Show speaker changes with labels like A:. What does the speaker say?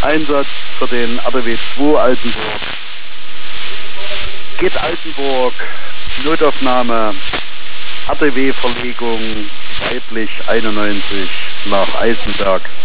A: Einsatz für den RTW 2 Altenburg. Geht Altenburg, Notaufnahme, RTW-Verlegung, weiblich 91 nach Eisenberg.